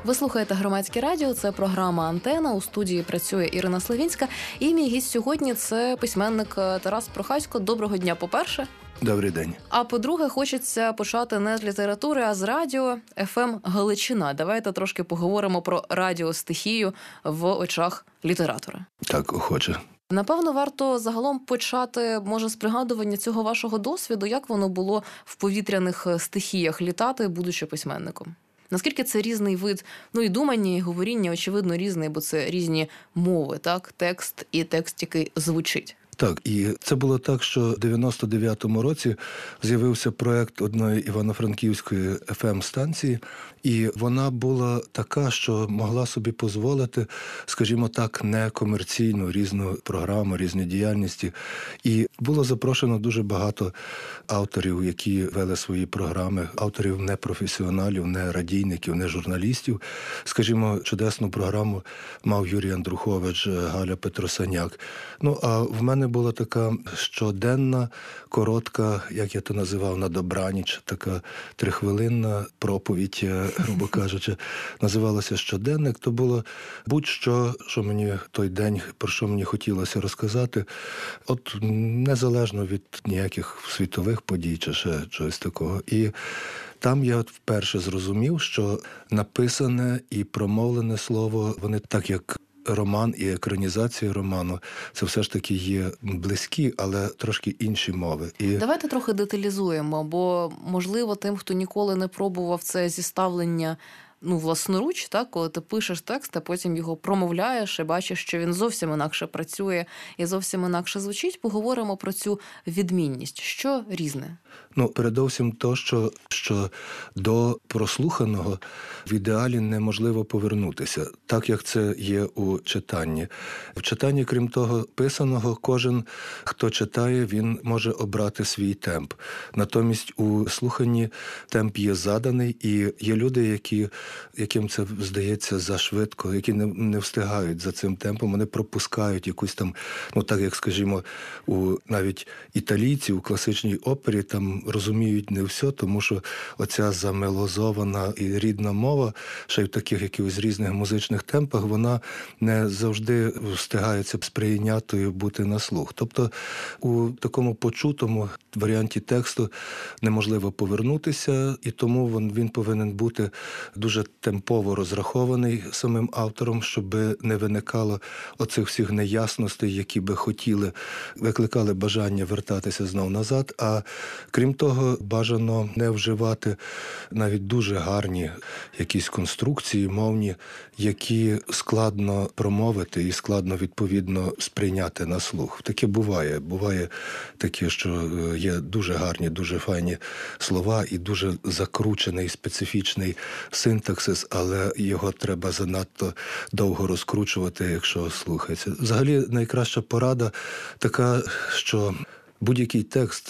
Ви слухаєте Громадське радіо, це програма «Антена». У студії працює Ірина Славінська. І мій гість сьогодні – це письменник Тарас Прохасько. Доброго дня, по-перше. Добрий день. А по-друге, хочеться почати не з літератури, а з радіо FM Галичина. Давайте трошки поговоримо про радіостихію в очах літератора. Так, охоче. Напевно, варто загалом почати, може, з пригадування цього вашого досвіду, як воно було в повітряних стихіях літати, будучи письменником. Наскільки це різний вид, і думання, і говоріння, очевидно, різний, бо це різні мови, так? Текст і текст, який звучить. Так, і це було так, що в 99-му році з'явився проєкт одної івано-франківської FM-станції, і вона була така, що могла собі дозволити, скажімо так, некомерційну різну програму, різні діяльності. І було запрошено дуже багато авторів, які вели свої програми, авторів не професіоналів, не радійників, не журналістів. Скажімо, чудесну програму мав Юрій Андрухович, Галя Петросаняк. А в мене була така щоденна, коротка, як я то називав, на добраніч, така 3-хвилинна проповідь, грубо кажучи, називалася «Щоденник». То було будь-що, що мені той день, про що мені хотілося розказати, от незалежно від ніяких світових подій чи ще чогось такого. І там я вперше зрозумів, що написане і промовлене слово, вони так як роман і екранізація роману, це все ж таки є близькі, але трошки інші мови. Давайте трохи деталізуємо, бо, можливо, тим, хто ніколи не пробував це зіставлення власноруч, так, коли ти пишеш текст, а потім його промовляєш і бачиш, що він зовсім інакше працює і зовсім інакше звучить, поговоримо про цю відмінність. Що різне? Передовсім то, що до прослуханого в ідеалі неможливо повернутися, так як це є у читанні. В читанні, крім того писаного, кожен, хто читає, він може обрати свій темп. Натомість у слуханні темп є заданий, і є люди, яким це здається зашвидко, які не встигають за цим темпом, вони пропускають якусь там, так як, скажімо, у навіть італійці у класичній опері там розуміють не все, тому що оця замелозована і рідна мова, ще й в таких якихось різних музичних темпах, вона не завжди встигається сприйнятою бути на слух. Тобто у такому почутому варіанті тексту неможливо повернутися, і тому він повинен бути дуже темпово розрахований самим автором, щоб не виникало оцих всіх неясностей, які би викликали бажання вертатися знов назад, а крім того, бажано не вживати навіть дуже гарні якісь конструкції мовні, які складно промовити і складно, відповідно, сприйняти на слух. Таке буває. Буває таке, що є дуже гарні, дуже файні слова і дуже закручений, специфічний синтаксис, але його треба занадто довго розкручувати, якщо слухається. Взагалі, найкраща порада така, що будь-який текст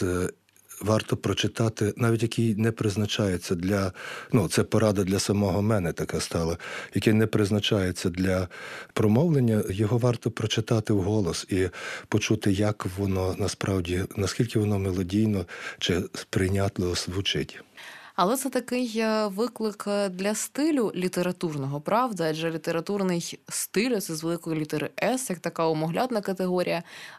варто прочитати, навіть який не призначається для, це порада для самого мене така стала, який не призначається для промовлення, його варто прочитати вголос і почути, як воно насправді, наскільки воно мелодійно чи сприйнятливо звучить. Але це такий виклик для стилю літературного, правда? Адже літературний стиль, це з великої літери «С», як така омоглядна категорія,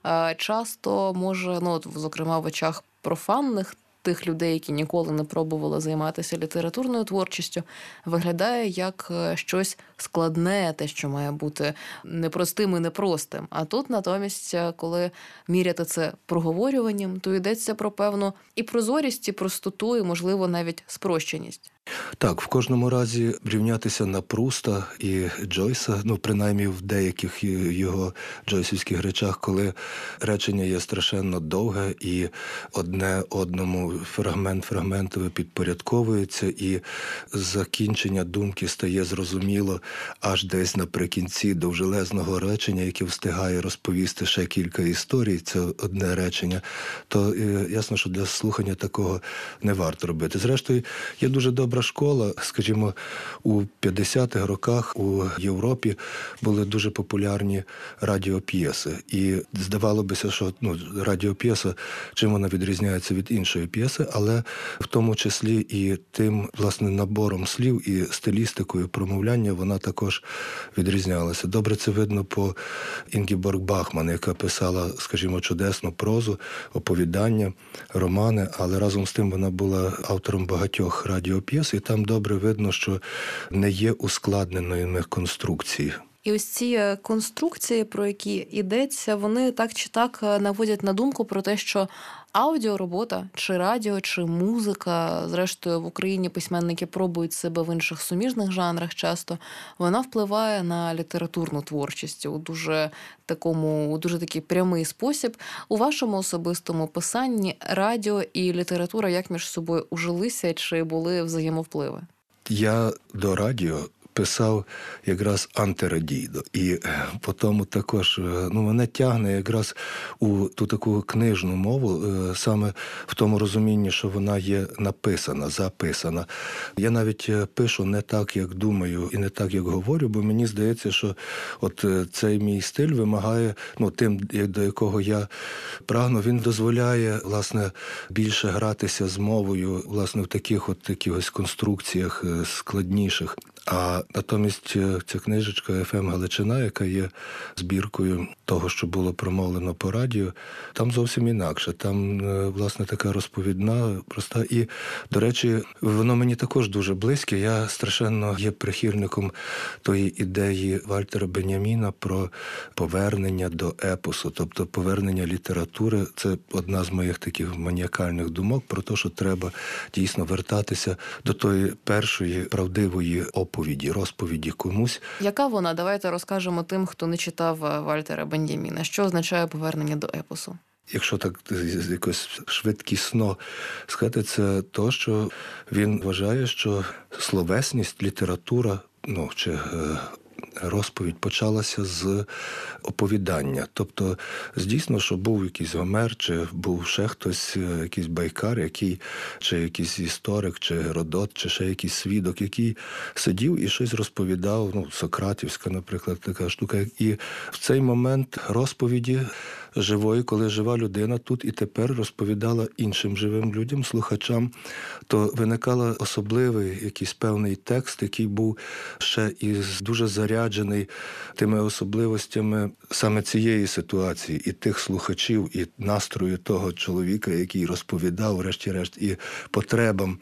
часто може, зокрема в очах профанних, тих людей, які ніколи не пробували займатися літературною творчістю, виглядає як щось складне, те, що має бути непростим і непростим. А тут, натомість, коли міряти це проговорюванням, то йдеться про певну і прозорість, і простоту, і, можливо, навіть спрощеність. Так, в кожному разі рівнятися на Пруста і Джойса, принаймні в деяких його джойсівських речах, коли речення є страшенно довге і одне одному фрагментове підпорядковується, і закінчення думки стає зрозуміло аж десь наприкінці довжелезного речення, яке встигає розповісти ще кілька історій, це одне речення, то ясно, що для слухання такого не варто робити. Зрештою, є дуже добра добра школа, скажімо, у 50-х роках у Європі були дуже популярні радіоп'єси. І здавалося, що радіоп'єса, чим вона відрізняється від іншої п'єси, але в тому числі і тим, власне, набором слів і стилістикою промовляння вона також відрізнялася. Добре це видно по Інгеборг Бахман, яка писала, скажімо, чудесну прозу, оповідання, романи, але разом з тим вона була автором багатьох радіоп'єс, і там добре видно, що не є ускладненої конструкції. І ось ці конструкції, про які йдеться, вони так чи так наводять на думку про те, що аудіоробота, чи радіо, чи музика, зрештою в Україні письменники пробують себе в інших суміжних жанрах часто, вона впливає на літературну творчість у дуже такий прямий спосіб. У вашому особистому писанні радіо і література як між собою ужилися, чи були взаємовпливи? Я до радіо писав якраз антирадійно. І по тому також мене тягне якраз у ту таку книжну мову, саме в тому розумінні, що вона є написана, записана. Я навіть пишу не так, як думаю, і не так, як говорю, бо мені здається, що от цей мій стиль вимагає, тим, до якого я прагну, він дозволяє, власне, більше гратися з мовою, власне, в таких от якихось конструкціях складніших. А натомість ця книжечка «ФМ Галичина», яка є збіркою того, що було промовлено по радіо, там зовсім інакше. Там, власне, така розповідна, проста. І, до речі, воно мені також дуже близьке. Я страшенно є прихильником тої ідеї Вальтера Беньяміна про повернення до епосу, тобто повернення літератури. Це одна з моїх таких маніакальних думок про те, що треба дійсно вертатися до тої першої правдивої розповіді комусь. Яка вона? Давайте розкажемо тим, хто не читав Вальтера Беньяміна. Що означає повернення до епосу? Якщо так якось швидкісно сказати, це то, що він вважає, що словесність, література, чи розповідь почалася з оповідання. Тобто, дійсно, що був якийсь Гомер, чи був ще хтось, якийсь байкар, чи якийсь історик, чи Геродот, чи ще якийсь свідок, який сидів і щось розповідав, сократівська, наприклад, така штука. І в цей момент розповіді живої, коли жива людина тут і тепер розповідала іншим живим людям, слухачам, то виникала особливий якийсь певний текст, який був ще і дуже заряджений тими особливостями саме цієї ситуації, і тих слухачів, і настрою того чоловіка, який розповідав, врешті-решт, і потребам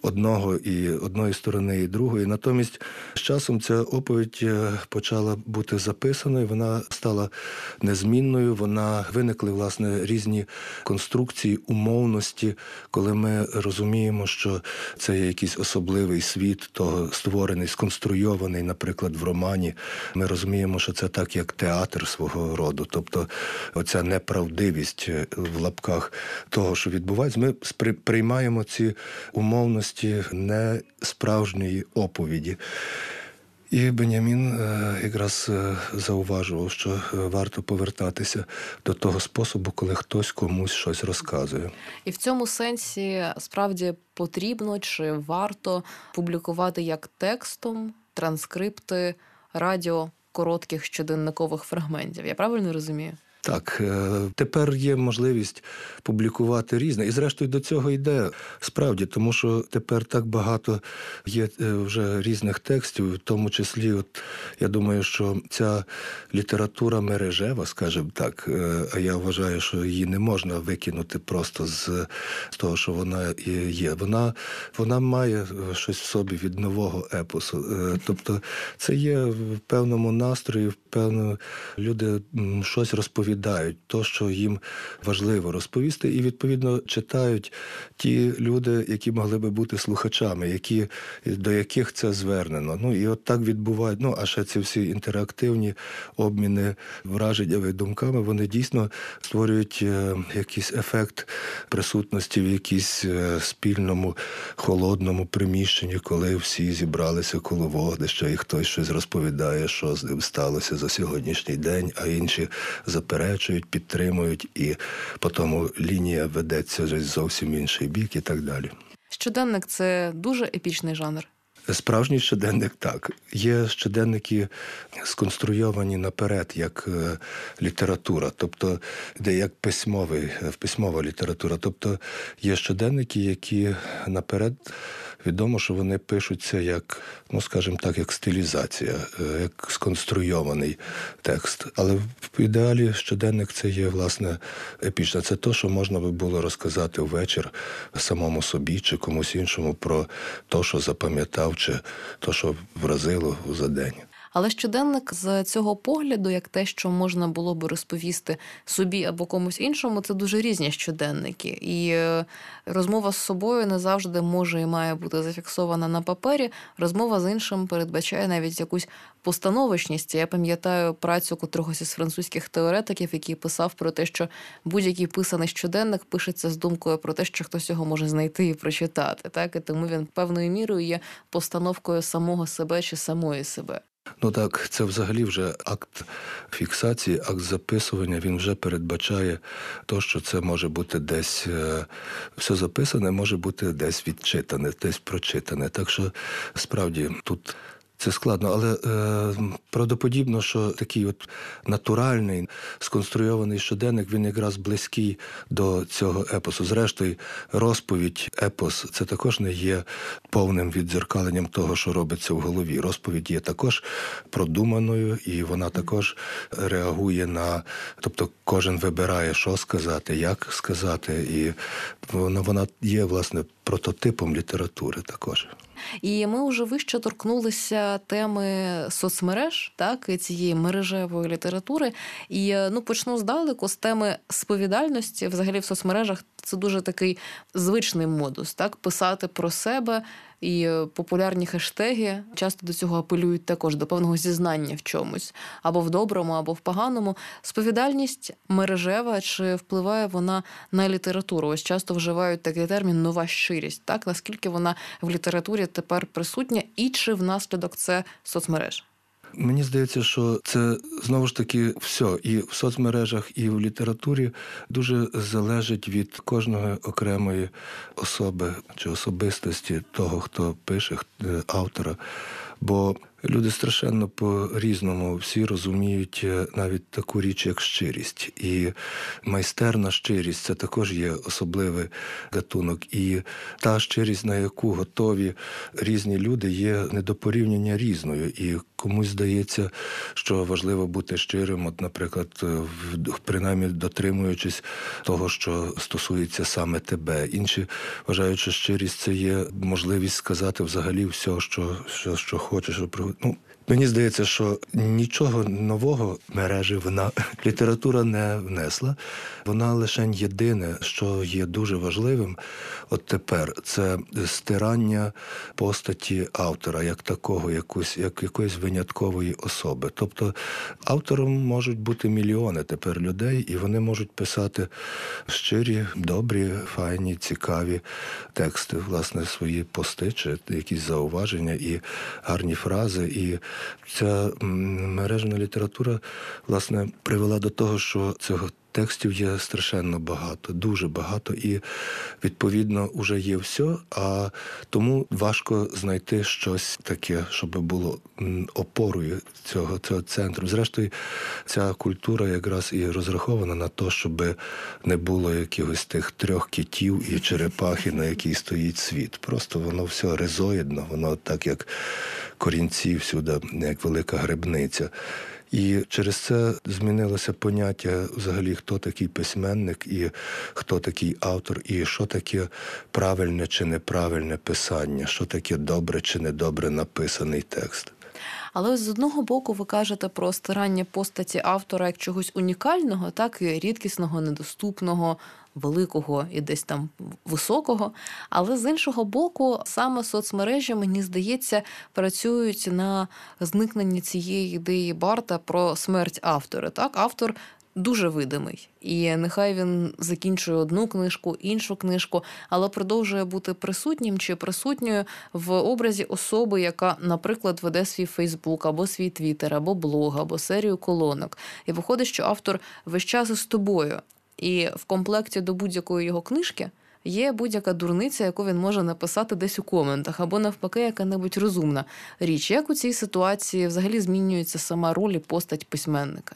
одної сторони, і другої. Натомість з часом ця оповідь почала бути записаною, вона стала незмінною, виникли, власне, різні конструкції, умовності, коли ми розуміємо, що це є якийсь особливий світ, того створений, сконструйований, наприклад, в романі. Ми розуміємо, що це так, як театр свого роду. Тобто оця неправдивість в лапках того, що відбувається. Ми приймаємо ці умовності не справжньої оповіді. І Беньямін якраз зауважував, що варто повертатися до того способу, коли хтось комусь щось розказує. І в цьому сенсі справді потрібно чи варто публікувати як текстом транскрипти радіо коротких щоденникових фрагментів. Я правильно розумію? Так, тепер є можливість публікувати різне. І зрештою до цього йде справді, тому що тепер так багато є вже різних текстів, в тому числі, я думаю, що ця література мережева, скажімо так, а я вважаю, що її не можна викинути просто з того, що вона є. Вона має щось в собі від нового епосу. Тобто це є в певному настрої, певно, люди щось розповідають, то, що їм важливо розповісти, і, відповідно, читають ті люди, які могли би бути слухачами, до яких це звернено. І от так відбувають, а ще ці всі інтерактивні обміни враженнями і думками, вони дійсно створюють якийсь ефект присутності в якійсь спільному, холодному приміщенні, коли всі зібралися коло вогнища, і хтось щось розповідає, що з ним сталося за сьогоднішній день, а інші заперечують, підтримують, і потім лінія ведеться вже зовсім інший бік і так далі. щоденник – це дуже епічний жанр. Справжній щоденник – так. Є щоденники сконструйовані наперед, як література, тобто де як письмова література. Тобто є щоденники, які наперед відомо, що вони пишуться як, скажімо так, як стилізація, як сконструйований текст. Але в ідеалі щоденник – це є, власне, епічне. Це те, що можна би було розказати ввечір самому собі чи комусь іншому про те, що запам'ятав, чи те, що вразило за день. Але щоденник з цього погляду, як те, що можна було би розповісти собі або комусь іншому, це дуже різні щоденники. І розмова з собою не завжди може і має бути зафіксована на папері. Розмова з іншим передбачає навіть якусь постановочність. Я пам'ятаю працю котрогось із французьких теоретиків, який писав про те, що будь-який писаний щоденник пишеться з думкою про те, що хтось його може знайти і прочитати. Так? І тому він певною мірою є постановкою самого себе чи самої себе. Так, це взагалі вже акт фіксації, акт записування, він вже передбачає те, що це може бути десь, все записане може бути десь відчитане, десь прочитане. Так що, справді, тут це складно, але правдоподібно, що такий от натуральний, сконструйований щоденник, він якраз близький до цього епосу. Зрештою, розповідь, епос – це також не є повним віддзеркаленням того, що робиться в голові. Розповідь є також продуманою, і вона також реагує на... Тобто кожен вибирає, що сказати, як сказати, і вона є, власне, прототипом літератури також. І ми вже вище торкнулися теми соцмереж, так, і цієї мережевої літератури. І почну здалеку з теми сповідальності. Взагалі в соцмережах це дуже такий звичний модус, так, писати про себе. І популярні хештеги часто до цього апелюють також, до певного зізнання в чомусь. Або в доброму, або в поганому. Сповідальність мережева, чи впливає вона на літературу? Ось часто вживають такий термін «нова щирість». Так? Наскільки вона в літературі тепер присутня і чи внаслідок це соцмереж? Мені здається, що це, знову ж таки, все. І в соцмережах, і в літературі дуже залежить від кожної окремої особи чи особистості того, хто пише, автора. Бо люди страшенно по-різному всі розуміють навіть таку річ, як щирість. І майстерна щирість – це також є особливий гатунок. І та щирість, на яку готові різні люди, є не до порівняння різною. І комусь здається, що важливо бути щирим, от, наприклад, принаймні дотримуючись того, що стосується саме тебе. Інші вважають, що щирість – це є можливість сказати взагалі все, що хочеш. Мені здається, що нічого нового мережі література не внесла. Вона лише єдине, що є дуже важливим от тепер, це стирання постаті автора, як такого, як якоїсь виняткової особи. Тобто автором можуть бути мільйони тепер людей, і вони можуть писати щирі, добрі, файні, цікаві тексти, власне, свої пости, чи якісь зауваження і гарні фрази. І ця мережна література, власне, привела до того, що цього текстів є страшенно багато, дуже багато, і, відповідно, вже є все, а тому важко знайти щось таке, щоб було опорою цього центру. Зрештою, ця культура якраз і розрахована на те, щоб не було якихось тих 3 китів і черепахи, на якій стоїть світ. Просто воно все ризоїдно, воно так, як корінці всюди, як велика грибниця. І через це змінилося поняття взагалі, хто такий письменник і хто такий автор, і що таке правильне чи неправильне писання, що таке добре чи недобре написаний текст. Але ось з одного боку ви кажете про стирання постаті автора як чогось унікального, так і рідкісного, недоступного, великого і десь там високого. Але з іншого боку, саме соцмережі, мені здається, працюють на зникненні цієї ідеї Барта про смерть автора. Так, автор дуже видимий. І нехай він закінчує одну книжку, іншу книжку, але продовжує бути присутнім чи присутньою в образі особи, яка, наприклад, веде свій Фейсбук, або свій Твіттер, або блог, або серію колонок. І виходить, що автор весь час із тобою. І в комплекті до будь-якої його книжки є будь-яка дурниця, яку він може написати десь у коментах, або навпаки, яка-небудь розумна річ. Як у цій ситуації взагалі змінюється сама роль і постать письменника?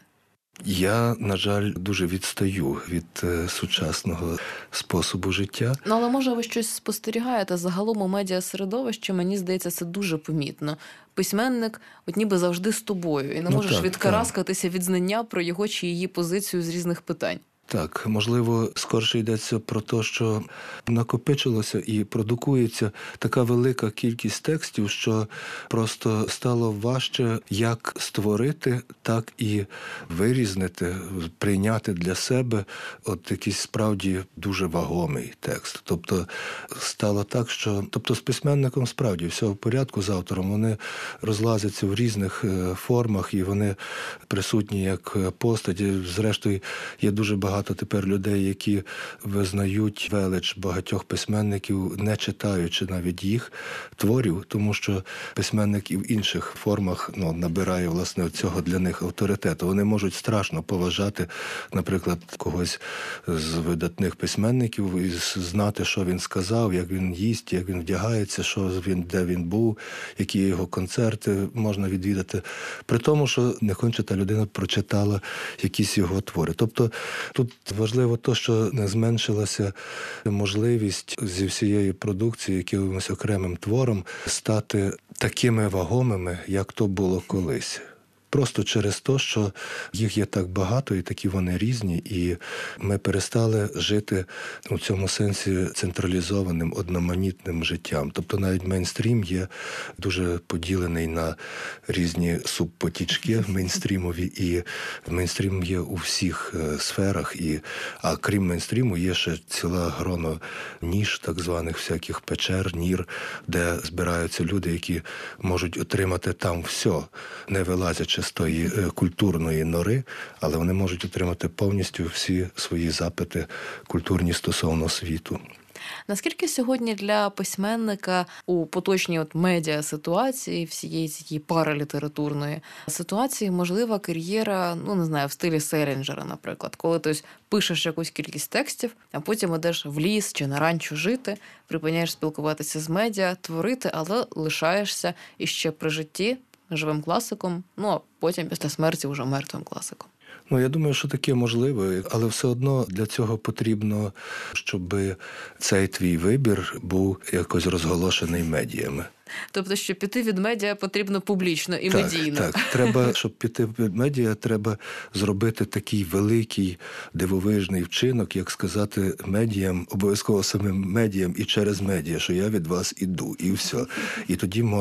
Я, на жаль, дуже відстаю від сучасного способу життя. Але, може, ви щось спостерігаєте загалом у медіасередовищі, мені здається, це дуже помітно. Письменник от ніби завжди з тобою, і не можеш відкараскатися від знання про його чи її позицію з різних питань. Так, можливо, скорше йдеться про те, що накопичилося і продукується така велика кількість текстів, що просто стало важче як створити, так і вирізнити, прийняти для себе от якийсь справді дуже вагомий текст. Тобто стало так, що з письменником справді все в порядку з автором, вони розлазяться в різних формах і вони присутні як постаті. Зрештою, є дуже багато тепер людей, які визнають велич багатьох письменників, не читаючи навіть їх творів, тому що письменник і в інших формах набирає, власне, цього для них авторитету. Вони можуть страшно поважати, наприклад, когось з видатних письменників і знати, що він сказав, як він їсть, як він вдягається, де він був, які його концерти можна відвідати. При тому, що не конче та людина прочитала якісь його твори. Тобто тут важливо те, що не зменшилася можливість зі всієї продукції якимось окремим твором стати такими вагомими, як то було колись. Просто через те, що їх є так багато і такі вони різні, і ми перестали жити у цьому сенсі централізованим, одноманітним життям. Тобто навіть мейнстрім є дуже поділений на різні субпотічки мейнстрімові, і мейнстрім є у всіх сферах, а крім мейнстріму є ще ціла грона ніш, так званих всяких печер, нір, де збираються люди, які можуть отримати там все, не вилазячи з тої культурної нори, але вони можуть отримати повністю всі свої запити культурні стосовно світу. Наскільки сьогодні для письменника у поточній медіа-ситуації, всієї цієї паралітературної ситуації, можлива кар'єра, в стилі Селінджера, наприклад, коли ти пишеш якусь кількість текстів, а потім ідеш в ліс чи на ранчо жити, припиняєш спілкуватися з медіа, творити, але лишаєшся іще при житті живим класиком, а потім після смерті вже мертвим класиком. Я думаю, що таке можливо, але все одно для цього потрібно, щоб цей твій вибір був якось розголошений медіями. Тобто, щоб піти від медіа, потрібно публічно і медійно. Так. Треба, щоб піти від медіа, треба зробити такий великий, дивовижний вчинок, як сказати медіям, обов'язково самим медіям і через медіа, що я від вас іду, і все. І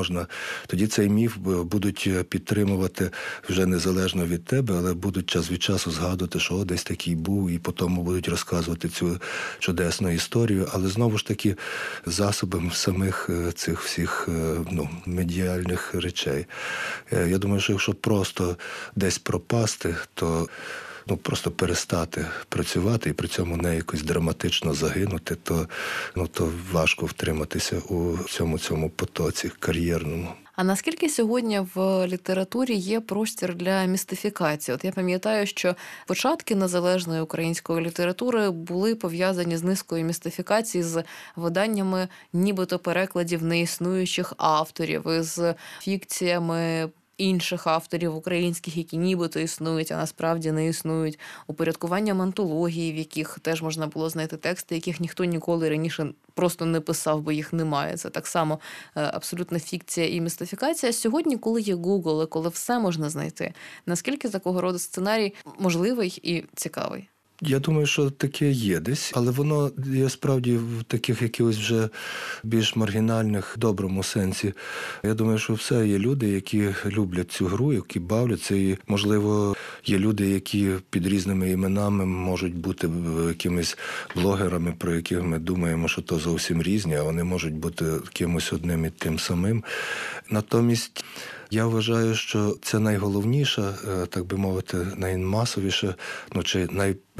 тоді цей міф будуть підтримувати вже незалежно від тебе, але будуть час від часу згадувати, що десь такий був, і потім будуть розказувати цю чудесну історію, але знову ж таки засобом самих цих всіх медіальних речей. Я думаю, що якщо просто десь пропасти, то просто перестати працювати і при цьому не якось драматично загинути, то важко втриматися у цьому потоці кар'єрному. А наскільки сьогодні в літературі є простір для містифікації? Я пам'ятаю, що початки незалежної української літератури були пов'язані з низкою містифікацій, з виданнями нібито перекладів неіснуючих авторів, із фікціями інших авторів українських, які нібито існують, а насправді не існують, упорядкуванням антології, в яких теж можна було знайти тексти, яких ніхто ніколи раніше просто не писав, бо їх немає. Це так само абсолютна фікція і містифікація. Сьогодні, коли є Google, і коли все можна знайти, наскільки такого роду сценарій можливий і цікавий? Я думаю, що таке є десь, але воно є справді в таких якихось вже більш маргінальних, доброму сенсі. Я думаю, що все є люди, які люблять цю гру, які бавляться, і, можливо, є люди, які під різними іменами можуть бути якимись блогерами, про яких ми думаємо, що то зовсім різні, а вони можуть бути кимось одним і тим самим. Натомість я вважаю, що це найголовніша, так би мовити, наймасовіша, чи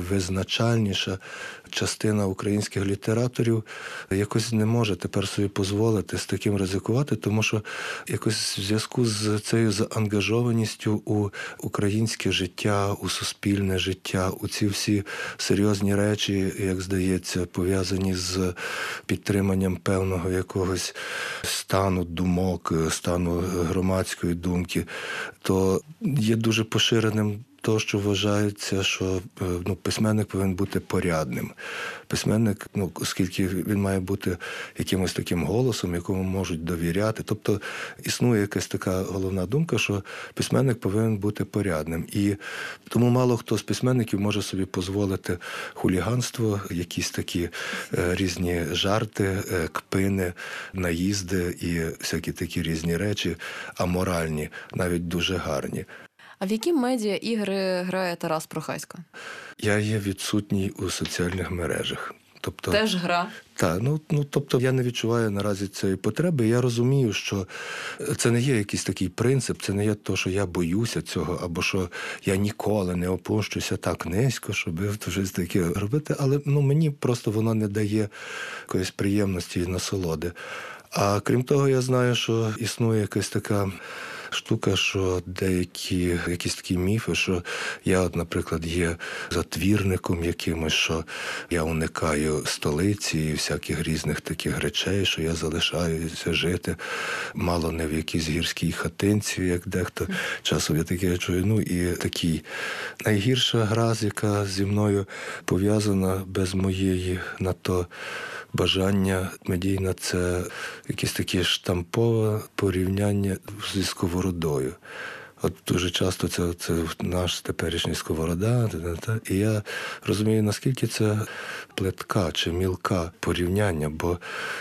найвизначальніша частина українських літераторів якось не може тепер собі дозволити з таким ризикувати, тому що якось в зв'язку з цією заангажованістю у українське життя, у суспільне життя, у ці всі серйозні речі, як здається, пов'язані з підтриманням певного якогось стану думок, стану громадської думки, то є дуже поширеним то, що вважається, що письменник повинен бути порядним. Письменник, оскільки він має бути якимось таким голосом, якому можуть довіряти. Тобто існує якась така головна думка, що письменник повинен бути порядним. І тому мало хто з письменників може собі дозволити хуліганство, якісь такі різні жарти, кпини, наїзди і всякі такі різні речі, аморальні, навіть дуже гарні. А в які медіа-ігри грає Тарас Прохасько? Я є відсутній у соціальних мережах. Тобто, теж гра? Так, тобто я не відчуваю наразі цієї потреби. Я розумію, що це не є якийсь такий принцип, це не є те, що я боюся цього, або що я ніколи не опущуся так низько, щоб щось таке робити, але мені просто воно не дає якоїсь приємності і насолоди. А крім того, я знаю, що існує якась така штука, що якісь такі міфи, що я, наприклад, є затвірником якимось, що я уникаю столиці і всяких різних таких речей, що я залишаюся жити, мало не в якійсь гірській хатинці, як дехто часом я таке чую. І такий найгірша гра, яка зі мною пов'язана без моєї на то бажання медійне – це якесь таке штампове порівняння зі сковородою. От дуже часто це наш теперішній сковорода, і я розумію, наскільки це плетка чи мілка порівняння, бо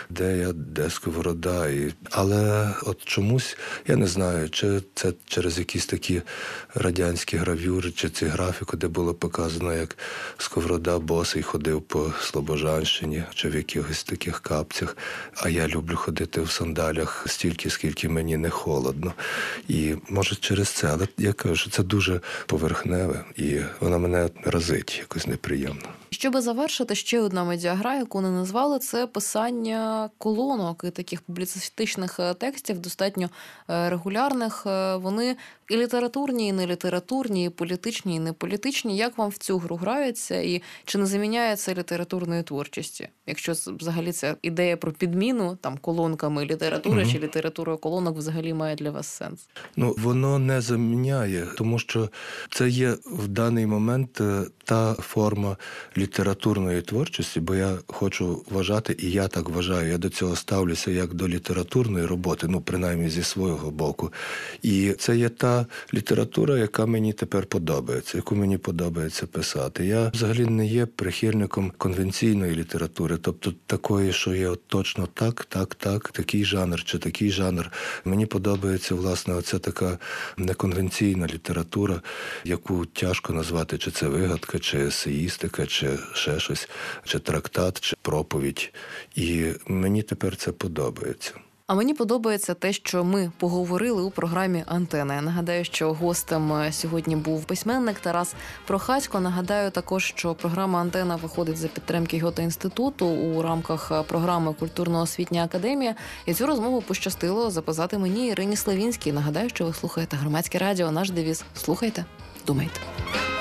де сковорода. Але от чомусь, я не знаю, чи це через якісь такі радянські гравюри, чи ці графіку, де було показано, як сковорода босий ходив по Слобожанщині, чи в якихось таких капцях, а я люблю ходити в сандалях стільки, скільки мені не холодно. І може через це, але я кажу, що це дуже поверхневе, і вона мене разить якось неприємно. Щоби завершити, ще одна медіагра, яку не назвали, це писання колонок і таких публіцистичних текстів, достатньо регулярних. Вони і літературні, і нелітературні, і політичні, і неполітичні. Як вам в цю гру грається, і чи не заміняє це літературної творчості? Якщо взагалі ця ідея про підміну колонками літератури чи літературою колонок взагалі має для вас сенс? Воно не заміняє, тому що це є в даний момент та форма літературної творчості, бо я хочу вважати, і я так вважаю, я до цього ставлюся як до літературної роботи, принаймні зі свого боку. І це є та література, яка мені тепер подобається, яку мені подобається писати. Я взагалі не є прихильником конвенційної літератури, тобто такої, що є точно так, такий жанр чи такий жанр. Мені подобається, власне, оця така неконвенційна література, яку тяжко назвати, чи це вигадка, чи есеїстика, чи ще щось, чи трактат, чи проповідь. І мені тепер це подобається. А мені подобається те, що ми поговорили у програмі «Антена». Я нагадаю, що гостем сьогодні був письменник Тарас Прохасько. Нагадаю також, що програма «Антена» виходить за підтримки Гьоте-інституту у рамках програми «Культурно-освітня академія». І цю розмову пощастило записати мені Ірині Славінській. Нагадаю, що ви слухаєте Громадське радіо. Наш девіз – слухайте, думайте.